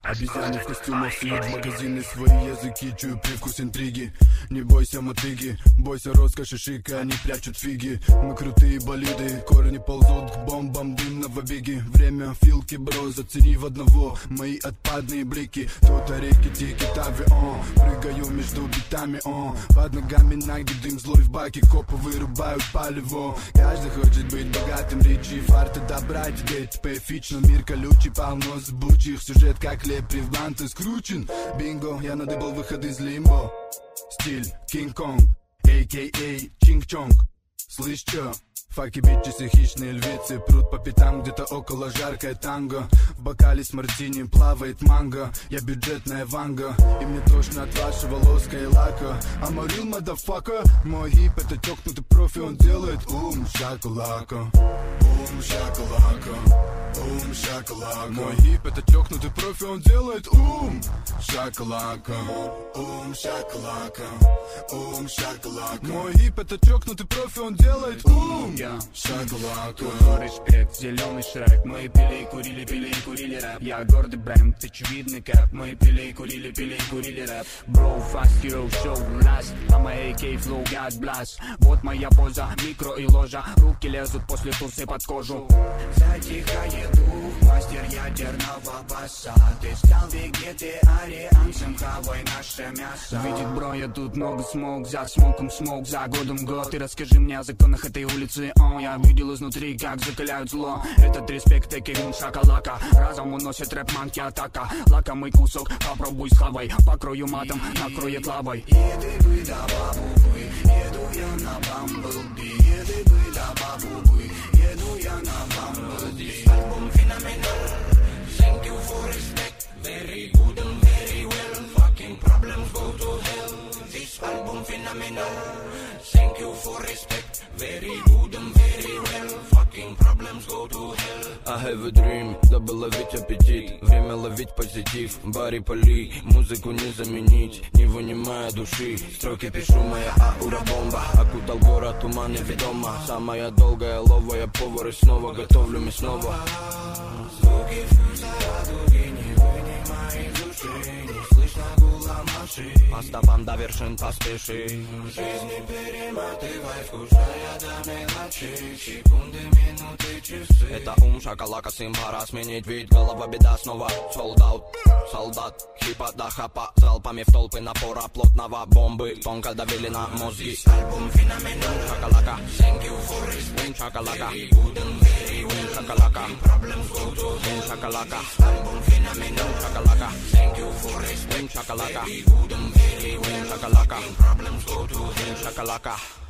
Обезьяны в костюмах суют в магазины свои языки. Чую привкус интриги. Не бойся мотыги, бойся роскоши шика. Они прячут фиги, мы крутые болиды. Корни ползут к бомбам дымного беги. Время филки, бро, зацени в одного мои отпадные блики. Тут реки тики-тави, прыгаю между битами, под ногами ноги, дым злой в баке. Копы вырубают палево. Каждый хочет быть богатым, речи, фарта добра. Теперь эпично, мир колючий, полно зыбучих. Сюжет как лепри в банты скручен. Бинго, я надыбал выход из лимбо. Стиль Кинг-Конг, а.к.а. Чинг-Чонг. Слышь, чё? Факи бичесы, хищные львицы прут по пятам, где-то около жаркое танго. В бокале с мартини плавает манго. Я бюджетная ванга, и мне тошно от вашего лоска и лака. I'm a real motherfucker. Мой гип это тёкнутый профи, он делает шакалака. Шакалака, шакалака. Мой гип это тёкнутый профи, он делает шакалака. Шакалака, шакалака. Мой гип это тёкнутый профи, он делает шакалака. Респект, зеленый шрек. Мы пили, курили рэп. Я гордый бренд, очевидный кэп. Мы пили, курили рэп. Bro, fast hero show last. А моей AK-флоу God blast. Вот моя поза, микро и ложа. Руки лезут после тусы под кожу. Затихает дух, мастер ядерного баса. Ты стал вегетарианцем, хавай наше мясо. Видит бро, я тут много смог. За смоком смог, за годом год. Ты расскажи мне о законах этой улицы. Я видел изнутри, как закаляют зло. Этот респект, экивун шакалака. Разом уносит рэп, манки атака. Лакомый кусок, попробуй схавай. Покрою матом, накроет лавой. Еды бы да бабубы, еду я на бамблби. Еды бы да бабубы, еду я на бамблби. Альбом феноменал. Thank you for respect. Very good and very well. Fucking problems go to hell. This album phenomenal. Thank you for respect. Very good and very well. Fucking problems go to hell. I have a dream, дабы ловить аппетит. Время ловить позитив. Барри поли, музыку не заменить. Не вынимая души, строки пишу, моя аура бомба. Окутал город туман неведомо. Самая долгая ловая повар. И снова готовлю мясного. Звуки фьюза радуги, не вынимай души. Не слышно гула машин. По стопам до вершин поспеши. Жизни перематывай, вкушая до мелочей. Секунды, минуты, часы. Это шакалака, симбара. Сменить вид, голова беда снова. Солдат, солдат, хипа да хапа. Залпами в толпы напора плотного. Бомбы тонко давили на мозги. Альбом феноменал. Шакалака, Thank you for respect. шакалака, Very good and very well. шакалака, Problems go to hell. шакалака, Альбом феноменал. шакалака, Thank you for respect. шакалака, Very good and very well. шакалака, Problems go to hell. шакалака.